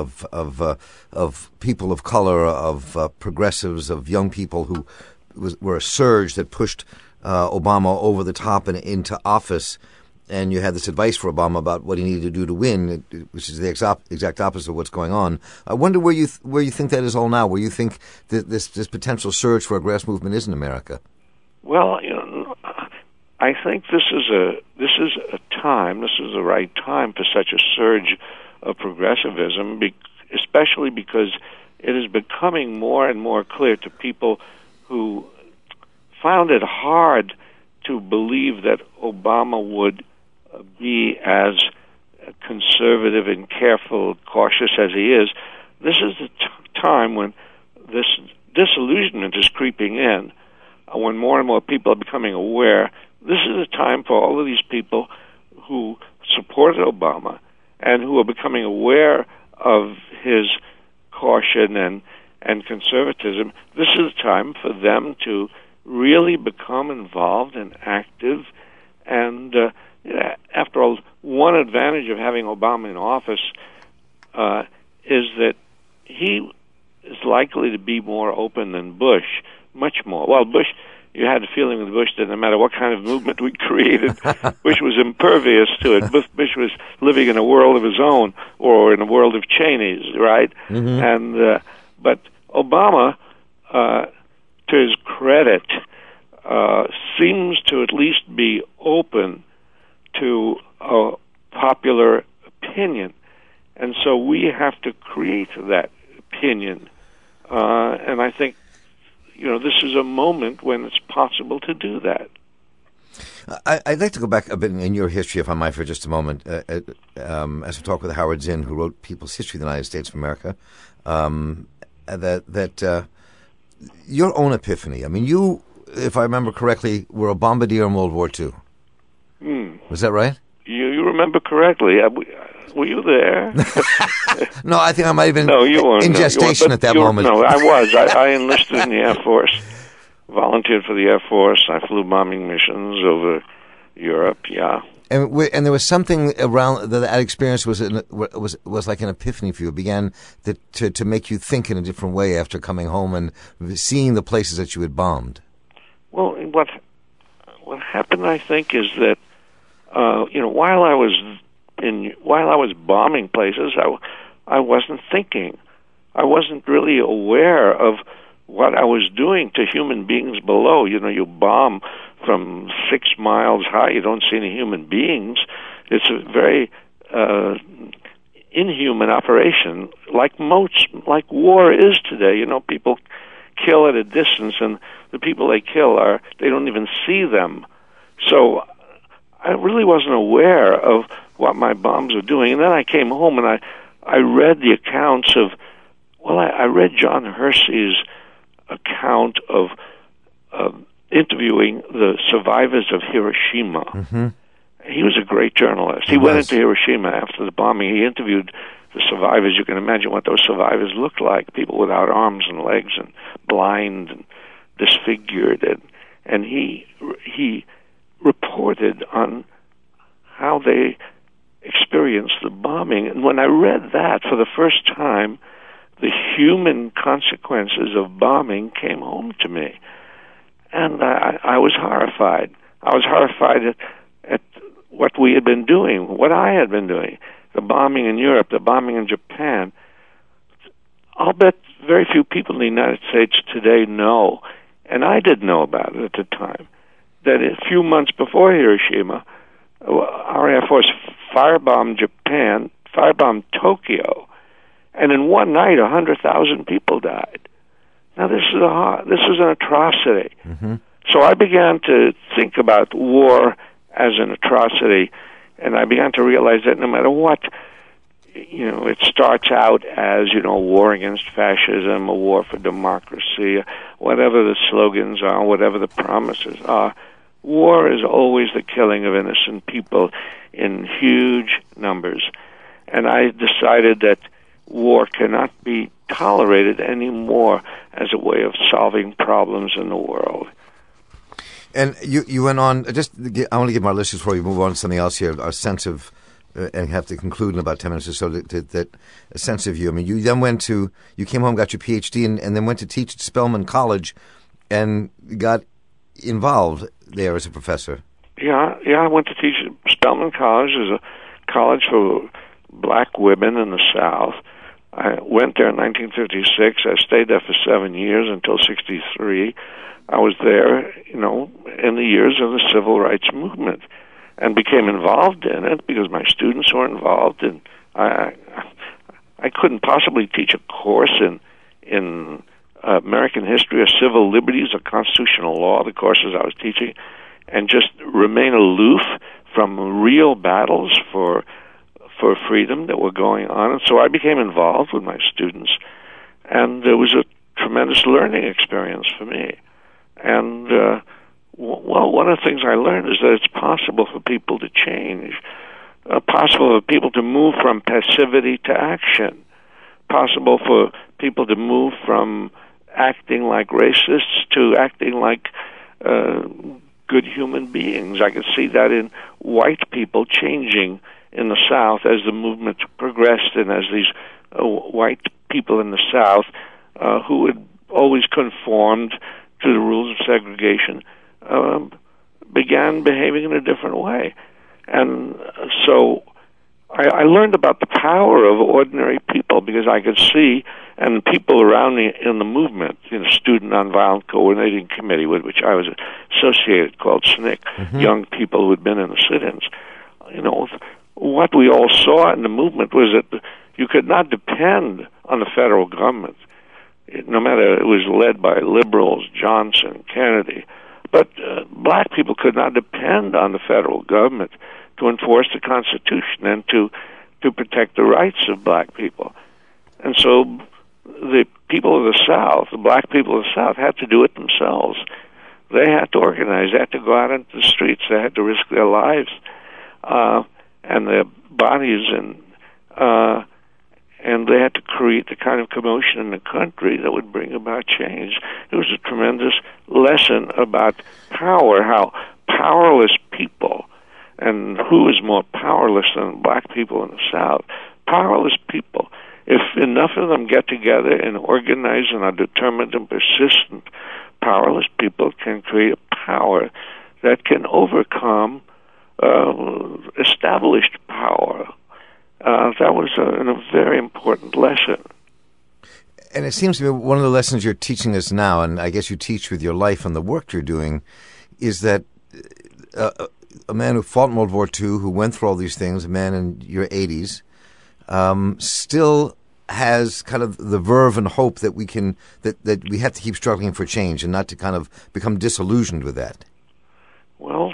S1: of people of color, of progressives, of young people who were a surge that pushed Obama over the top and into office. And you had this advice for Obama about what he needed to do to win, which is the exact opposite of what's going on. I wonder where you think that is all now, where you think that this potential surge for a grass movement is in America.
S11: Well, I think this is the right time for such a surge of progressivism, especially because it is becoming more and more clear to people who found it hard to believe that Obama would be as conservative and careful, cautious as he is. This is the time when this disillusionment is creeping in, when more and more people are becoming aware. This is the time for all of these people who supported Obama and who are becoming aware of his caution and conservatism. This is the time for them to really become involved and active. And after all, one advantage of having Obama in office is that he is likely to be more open than Bush, much more. Well, Bush, you had the feeling with Bush that no matter what kind of movement we created, Bush was impervious to it. Bush was living in a world of his own, or in a world of Cheney's, right? Mm-hmm. And but Obama, to his credit, seems to at least be open to popular opinion, and so we have to create that opinion. And I think, this is a moment when it's possible to do that.
S1: I'd like to go back a bit in your history, if I might, for just a moment, as we talk with Howard Zinn, who wrote People's History of the United States of America, that your own epiphany. I mean, you, if I remember correctly, were a bombardier in World War II. Was that right?
S11: You remember correctly. Were you there?
S1: No, I think I might have been in gestation at that moment.
S11: No, I was. I enlisted in the Air Force, volunteered for the Air Force. I flew bombing missions over Europe, yeah.
S1: And there was something around that experience was like an epiphany for you. It began to make you think in a different way after coming home and seeing the places that you had bombed.
S11: Well, what happened, I think, is that while I was bombing places, I wasn't thinking. I wasn't really aware of what I was doing to human beings below. You bomb from 6 miles high, you don't see any human beings. It's a very inhuman operation, like war is today. People kill at a distance, and the people they kill they don't even see them. So I really wasn't aware of what my bombs were doing. And then I came home and I read the accounts of, I read John Hersey's account of interviewing the survivors of Hiroshima. Mm-hmm. He was a great journalist. He went into Hiroshima after the bombing. He interviewed the survivors. You can imagine what those survivors looked like, people without arms and legs and blind and disfigured. And he reported on how they experienced the bombing. And when I read that for the first time, the human consequences of bombing came home to me. And I was horrified. I was horrified at what we had been doing, what I had been doing, the bombing in Europe, the bombing in Japan. I'll bet very few people in the United States today know, and I didn't know about it at the time, that a few months before Hiroshima, our Air Force firebombed Japan, firebombed Tokyo, and in one night 100,000 people died. Now this is an atrocity. Mm-hmm. So I began to think about war as an atrocity, and I began to realize that no matter what, it starts out as, a war against fascism, a war for democracy, whatever the slogans are, whatever the promises are. War is always the killing of innocent people in huge numbers. And I decided that war cannot be tolerated anymore as a way of solving problems in the world.
S1: And you went on, I want to give my listeners, before we move on to something else here, a sense of, and have to conclude in about 10 minutes or so, that a sense of you. I mean, you then you came home, got your PhD, and then went to teach at Spelman College and got involved there as a professor.
S11: Yeah, I went to teach at Spelman College. It was a college for black women in the South. I went there in 1956. I stayed there for 7 years until 1963. I was there, in the years of the Civil Rights Movement, and became involved in it because my students were involved. And I couldn't possibly teach a course in American history or civil liberties or constitutional law, the courses I was teaching, and just remain aloof from real battles for freedom that were going on. And so I became involved with my students, and it was a tremendous learning experience for me. And one of the things I learned is that it's possible for people to change, possible for people to move from passivity to action, possible for people to move from acting like racists to acting like good human beings. I could see that in white people changing in the South as the movement progressed, and as these white people in the South who had always conformed to the rules of segregation began behaving in a different way. And so I learned about the power of ordinary people, because I could see, and people around me in the movement, Student Nonviolent Coordinating Committee, with which I was associated, called SNCC, young people who had been in the sit-ins. What we all saw in the movement was that you could not depend on the federal government, no matter it was led by liberals, Johnson, Kennedy. But black people could not depend on the federal government to enforce the Constitution and to protect the rights of black people. And so the people of the South, the black people of the South, had to do it themselves. They had to organize. They had to go out into the streets. They had to risk their lives and their bodies, and they had to create the kind of commotion in the country that would bring about change. It was a tremendous lesson about power, how powerless people, and who is more powerless than black people in the South? Powerless people. If enough of them get together and organize and are determined and persistent, powerless people can create a power that can overcome established power. That was a very important lesson.
S1: And it seems to me one of the lessons you're teaching us now, and I guess you teach with your life and the work you're doing, is that a man who fought in World War II, who went through all these things, a man in your 80s, still has kind of the verve and hope that we can that we have to keep struggling for change and not to kind of become disillusioned with that.
S11: Well,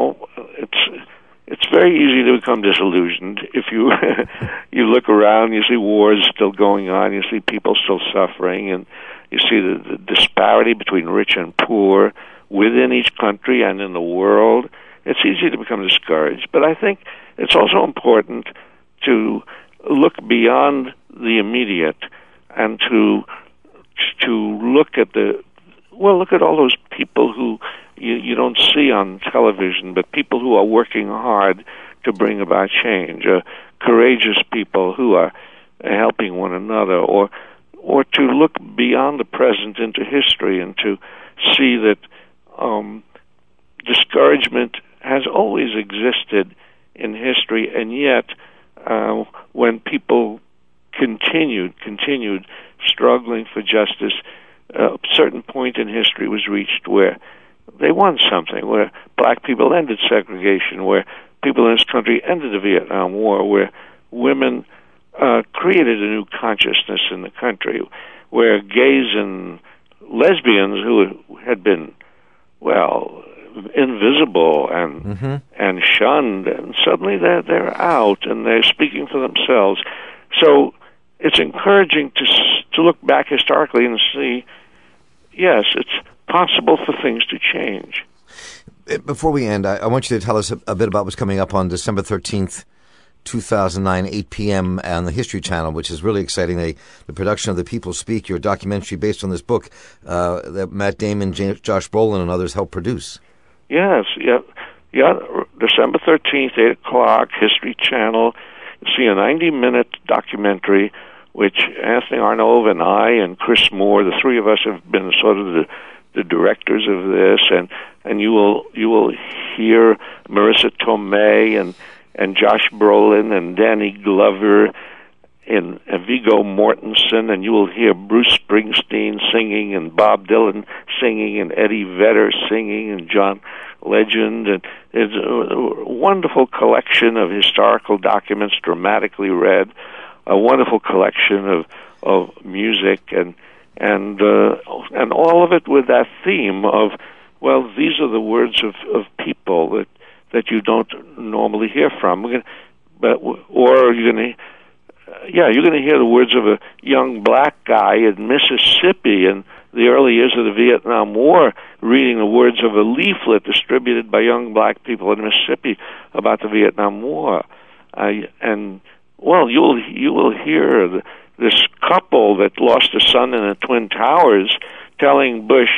S11: it's very easy to become disillusioned if you you look around, you see wars still going on, you see people still suffering, and you see the disparity between rich and poor within each country and in the world. It's easy to become discouraged, but I think it's also important to look beyond the immediate and to look at look at all those people who you don't see on television, but people who are working hard to bring about change, courageous people who are helping one another, or to look beyond the present into history and to see that discouragement has always existed in history, and yet when people continued struggling for justice, a certain point in history was reached where they won something, where black people ended segregation, where people in this country ended the Vietnam War, where women created a new consciousness in the country, where gays and lesbians who had been, invisible and shunned, and suddenly they're out and they're speaking for themselves. So it's encouraging to look back historically and see, yes, it's possible for things to change.
S1: Before we end, I want you to tell us a bit about what's coming up on December 13th, 2009, 8 p.m. on the History Channel, which is really exciting. The production of The People Speak, your documentary based on this book that Matt Damon, Josh Brolin, and others helped produce.
S11: Yes, yeah. December 13th, 8 o'clock, History Channel. You'll see a 90-minute documentary, which Anthony Arnove and I and Chris Moore, the three of us, have been sort of the directors of this, and you will hear Marissa Tomei and Josh Brolin and Danny Glover and Viggo Mortensen, and you will hear Bruce Springsteen singing and Bob Dylan singing and Eddie Vedder singing and John Legend, and it's a wonderful collection of historical documents dramatically read, a wonderful collection of music and all of it with that theme of, these are the words of people that you don't normally hear from. You're going to hear the words of a young black guy in Mississippi in the early years of the Vietnam War, reading the words of a leaflet distributed by young black people in Mississippi about the Vietnam War, you will hear this couple that lost a son in the Twin Towers telling Bush,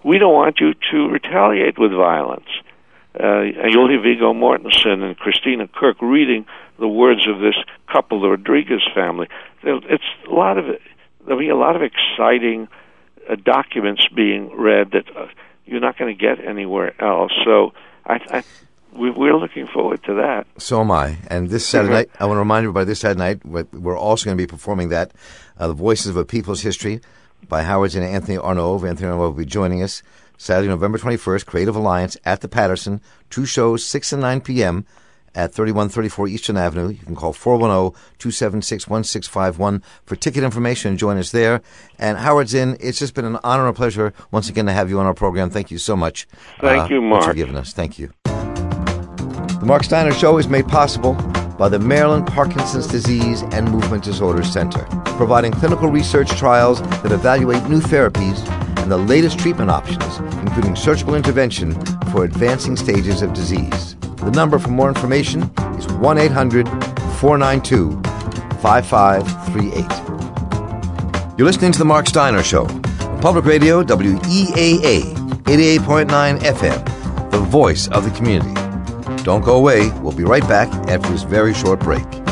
S11: we don't want you to retaliate with violence. Yoli Viggo Mortensen and Christina Kirk reading the words of this couple, the Rodriguez family. It's there'll be a lot of exciting documents being read that you're not going to get anywhere else. So we're looking forward to that.
S1: So am I. And this Saturday night, I want to remind everybody, this Saturday night, we're also going to be performing that, The Voices of a People's History by Howard Zinn and Anthony Arnaud. Anthony Arnaud will be joining us Saturday, November 21st, Creative Alliance at the Patterson. 2 shows, 6 and 9 p.m. at 3134 Eastern Avenue. You can call 410-276-1651 for ticket information and join us there. And Howard Zinn, it's just been an honor and a pleasure once again to have you on our program. Thank you so much.
S11: Thank you, Mark.
S1: For giving us. Thank you. The Mark Steiner Show is made possible by the Maryland Parkinson's Disease and Movement Disorders Center, providing clinical research trials that evaluate new therapies and the latest treatment options, including surgical intervention for advancing stages of disease. The number for more information is 1-800-492-5538. You're listening to The Mark Steiner Show, on Public Radio, WEAA, 88.9 FM, the voice of the community. Don't go away. We'll be right back after this very short break.